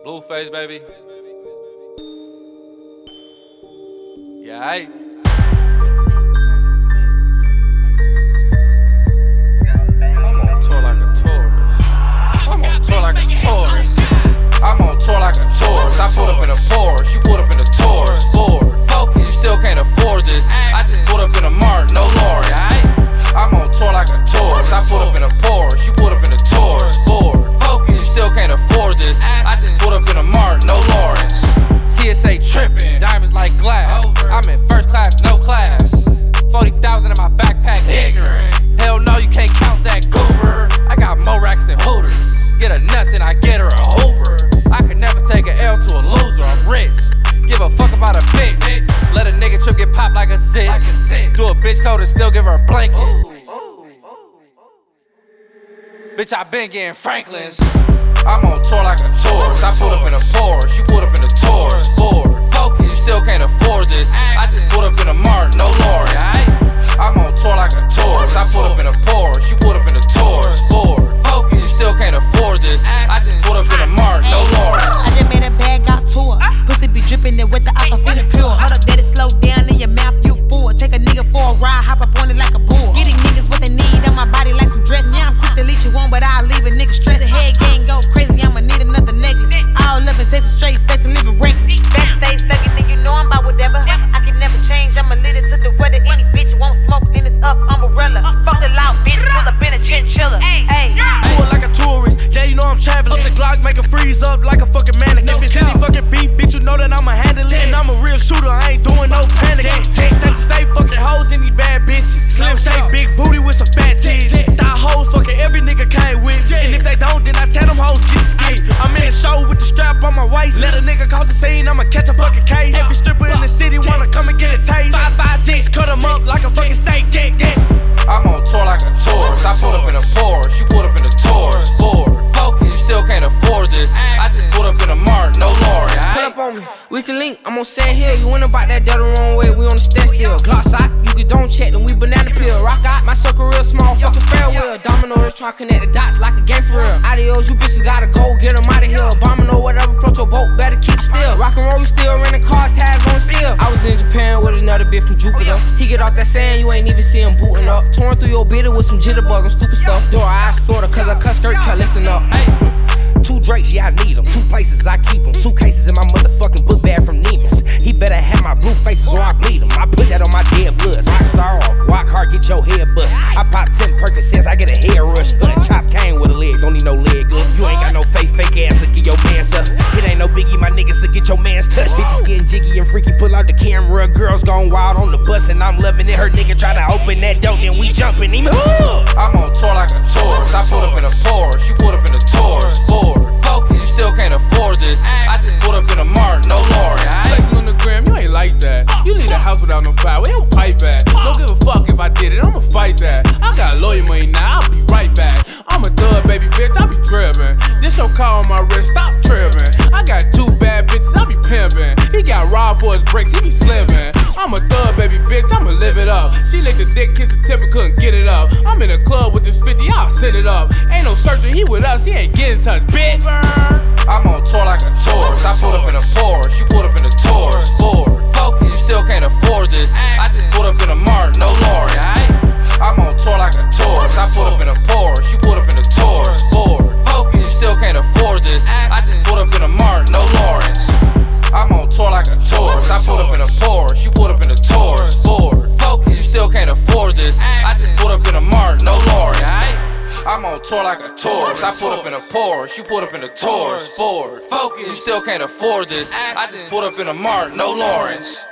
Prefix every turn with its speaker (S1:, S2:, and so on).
S1: Blueface, baby. Yeah, aight. I'm on tour like a tourist. I'm on tour like a tourist. I'm on tour like a tourist. I pulled up in a Porsche, you pulled up in a Taurus. Ford, focus, you still can't afford this. I just pulled up in a Martin, no Lori, aight. I'm on tour like a tourist. I pulled up in a Porsche, you pulled up in a Taurus. Ford, focus, you still can't afford this. I just pulled up in a Martin, no Lawrence. TSA trippin', diamonds like glass. I'm in first class, no class. 40,000 in my backpack, ignorant. Hell no, you can't count that goober. I got more racks than Hooters. Get a nut, then I get her a Hoover. I could never take a L to a loser, I'm rich. Give a fuck about a bitch. Let a nigga trip get popped like a zit. Do a bitch code and still give her a blanket. Bitch, I been getting Franklin's. I'm on tour like a tourist. I pulled up in a Porsche, you pulled up in a Taurus. Ford, focus, you still can't afford this. I just pulled up in a Martin, no Lori, aight. I'm on tour like a tourist. I pulled up in a Porsche, you pulled up in a Taurus. Ford, focus, you still can't afford this. I just pulled up in a Martin, no Lawrence.
S2: I just made a bag, got tour. Pussy be drippin' it with the aqua, feelin' pure. Hold up, daddy, slow down in your mouth, you fool. Take a nigga for a ride, hop up on it like a bull. Getting niggas what they need on my body like some dress. Yeah, I'm quick to leech you on, but I'll leave a nigga stressed. The head gang go crazy, I'ma need another necklace. All up in Texas, straight face and living reckless. Backstage thuggin', nigga, you know I'm about whatever. I can never change, I'ma lead it to the weather. Any bitch won't smoke, then it's up, umbrella. Fuck the loud bitch, pull up in a chinchilla. Hey,
S3: tour like a tourist, yeah, you know I'm traveling. Up the Glock, make a freeze up like a fucking mannequin. If it's any fucking beef, bitch, you know that I'ma handle it. And I'm a real shooter, I ain't doing no panic. Stay fucking hoes in these bad bitches. Slim shake, big booty with some fat titties. Thought hoes fucking every nigga came with. And if they don't, then I tell them hoes get skate. I'm in the show with the strap on my waist. Let a nigga cause a scene, I'ma catch a fucking case. Every stripper in the city wanna come and get a taste. 556, cut them up like a fucking steak.
S1: I'm on tour like a tourist. I pulled up in a Porsche, you pulled up in a Taurus. Ford, focus, you still can't afford this. I just pulled up in a Martin, no Lori, aight.
S4: Pull up on me, we can link, I'm on Sand Hill. You went about that the wrong way, we on the stand still. Glock side, you can don't check, then we banana peel. Rock out, my circle real small, fucking farewell. Domino is trying to connect the dots like a game for real. Adios, you bitches gotta go, get them out of here. Bombing or whatever, float your boat, better keep it still. Rock and roll, you still renting car tags on seal. I was in Japan with another bitch from Jupiter. He get off that sand, you ain't even see him booting up. Torn through your bitter with some jitterbug and stupid stuff. Door I explored her, cause I cut skirt, kept lifting up. Ay.
S5: 2 Drakes, yeah, I need them. 2 places, I keep them. Suitcases in my motherfucking book bag from Neiman's. He better have my blue faces or I bleed him. I put that on my dead bloods. Rockstar off, walk hard, get your head bust. I pop 10 Percocets, I get a head rush. Gun chop cane with a leg, don't need no leg up. You ain't got no fake ass, so get your mans up. It ain't no biggie, my niggas, so get your mans touched. It just getting jiggy and freaky, pull out the camera. Girls gone wild on the bus and I'm loving it. Her nigga try to open that door, then we jumping him.
S1: I'm on tour like a tourist. I pulled up in a Porsche, you pulled up in a Taurus. Ford, focus, you still can't afford this. I just pulled up in a Martin, no Lori, aight.
S6: Flexing on the gram, you ain't like that. You leave the house without no fire, we don't pipe back. Don't give a fuck if I did it, I'ma fight that. I got lawyer money now, I'll be right back. I'm a thug, baby bitch, I be driven. This your car on my wrist, stop tripping. I got 2 bad bitches, I be pimping. He got robbed for his bricks, he be slimming. I'm a thug, baby bitch, I'ma live it up. She licked the dick, kiss the tip and couldn't get it up. I'm in a club with this 50, I'll send it up. Ain't no searching, he with us, he ain't getting touched, bitch.
S1: I'm on tour like a tourist. I pulled up in a Porsche, you pulled up in a Taurus. Ford, focus, you still can't afford this. I just pulled up in a Martin, no Lori, aight. I'm on tour like a tourist. I pulled up in a Porsche, you pulled up in a Taurus. Ford, focus, you still can't afford this. I just pulled up in a Martin, no Lawrence. I'm on tour like a tourist. I pulled up in a Porsche, you pulled up in a Taurus. Ford, focus, you still can't afford this. I just pulled up in a Martin, no Lori, aight. I'm on tour like a tourist. I pulled up in a Porsche, you pulled up in a Taurus. Ford, focus, you still can't afford this. I just pulled up in a Martin, no Lawrence.